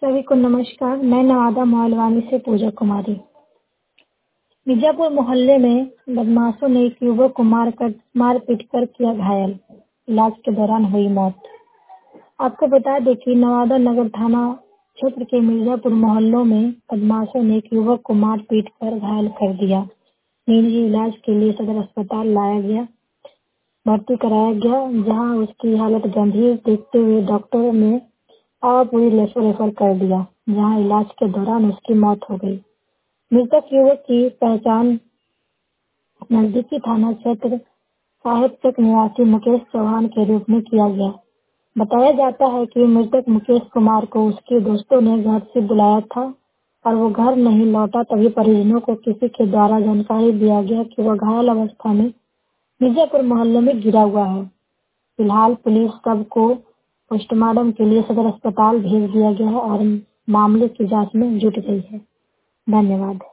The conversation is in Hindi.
सभी को नमस्कार। मैं नवादा मोहलवानी से पूजा कुमारी। मिर्जापुर मोहल्ले में बदमाशों ने एक युवक को मार पीट कर किया घायल। इलाज के दौरान हुई मौत। आपको बता दें कि नवादा नगर थाना क्षेत्र के मिर्जापुर मोहल्लों में बदमाशों ने एक युवक को मार पीट कर घायल कर दिया। निजी इलाज के लिए सदर अस्पताल लाया गया, भर्ती कराया गया, जहां उसकी हालत गंभीर देखते हुए डॉक्टरों ने पूरी रेफर कर दिया, जहां इलाज के दौरान उसकी मौत हो गई। मृतक युवक की पहचान नजदीकी थाना क्षेत्र साहेबचक निवासी मुकेश चौहान के रूप में किया गया। बताया जाता है कि मृतक मुकेश कुमार को उसके दोस्तों ने घर से बुलाया था और वो घर नहीं लौटा, तभी परिजनों को किसी के द्वारा जानकारी दिया गया कि वह घायल अवस्था में मिर्जापुर मोहल्ले में गिरा हुआ है। फिलहाल पुलिस शव को पोस्टमार्टम के लिए सदर अस्पताल भेज दिया गया है और मामले की जांच में जुट गई है। धन्यवाद।